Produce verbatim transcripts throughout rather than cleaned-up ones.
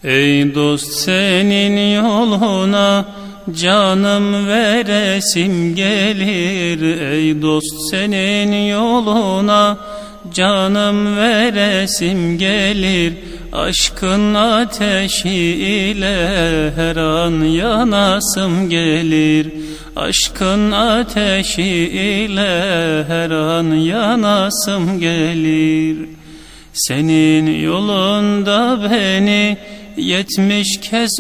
Ey dost, senin yoluna canım veresim gelir. Ey dost, senin yoluna canım veresim gelir. Aşkın ateşi ile her an yanasım gelir. Aşkın ateşi ile her an yanasım gelir. Senin yolunda beni yetmiş kez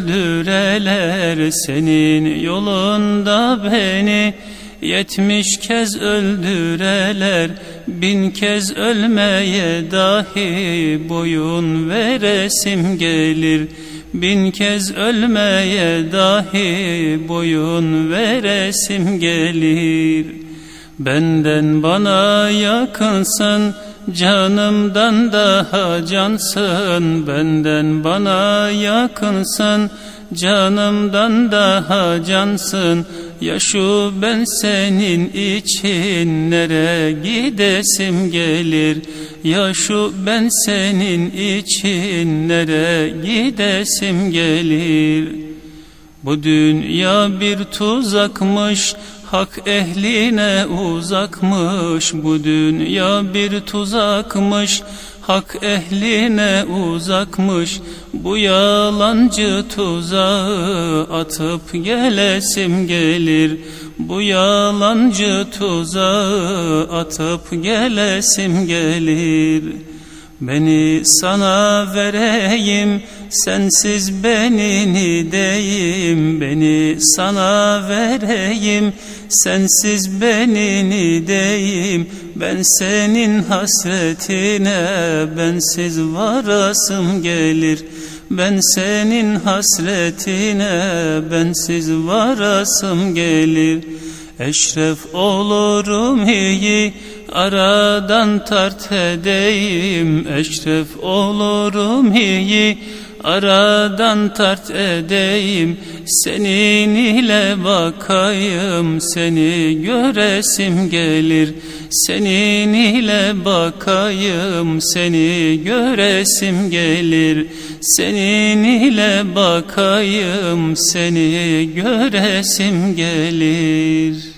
öldüreler. Senin yolunda beni yetmiş kez öldüreler. Bin kez ölmeye dahi boyun veresim gelir. Bin kez ölmeye dahi boyun veresim gelir. Benden bana yakınsın, canımdan daha cansın. Benden bana yakınsın, canımdan daha cansın. Ya şu ben senin için nereye gidesim gelir. Ya şu ben senin için nereye gidesim gelir. Bu dünya bir tuzakmış, hak ehline uzakmış. Bu dünya bir tuzakmış, hak ehline uzakmış. Bu yalancı tuzağı atıp gelesim gelir. Bu yalancı tuzağı atıp gelesim gelir. Beni sana vereyim, sensiz beni nideyim. Beni sana vereyim, sensiz beni nideyim. Ben senin hasretine bensiz varasım gelir. Ben senin hasretine bensiz varasım gelir. Eşref olurum iyi, aradan tart edeyim. Eşref olurum iyi, aradan tart edeyim. Senin ile bakayım, seni göresim gelir. Senin ile bakayım, seni göresim gelir. Senin ile bakayım, seni göresim gelir.